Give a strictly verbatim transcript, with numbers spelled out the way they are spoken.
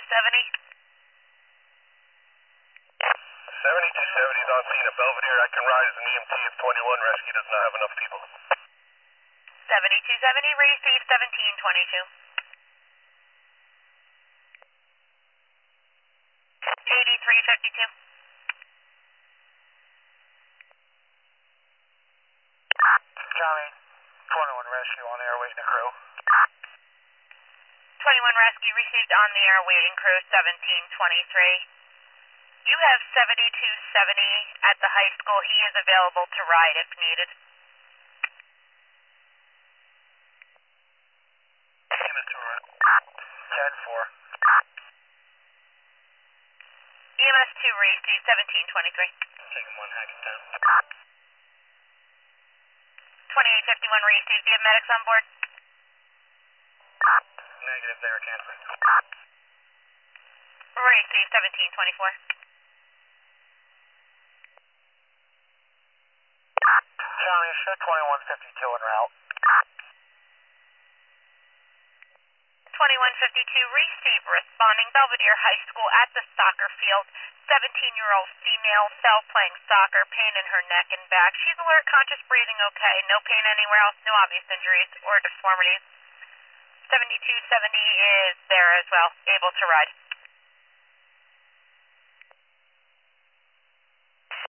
seventy. seventy-two seventy is on scene at Belvedere. I can ride as an E M T if twenty-one rescue does not have enough people. seventy-two seventy, receive seventeen twenty-two. eighty-three fifty-two. County, twenty-one rescue on air waiting a crew. twenty-one rescue received on the air waiting crew seventeen twenty-three. You have seventy-two seventy at the high school. He is available to ride if needed. ten four. E M S two received seventeen twenty-three. Taking one Hackettstown. twenty-eight fifty-one received. Do you have medics on board? Negative, they were canceling. Received seventeen twenty-four. County, show twenty-one fifty-two en route. twenty-one fifty-two received, responding Belvedere High School at the soccer field. seventeen-year-old female fell playing soccer, pain in her neck and back. She's alert, conscious, breathing okay. No pain anywhere else, no obvious injuries or deformities. seventy-two seventy is there as well, able to ride.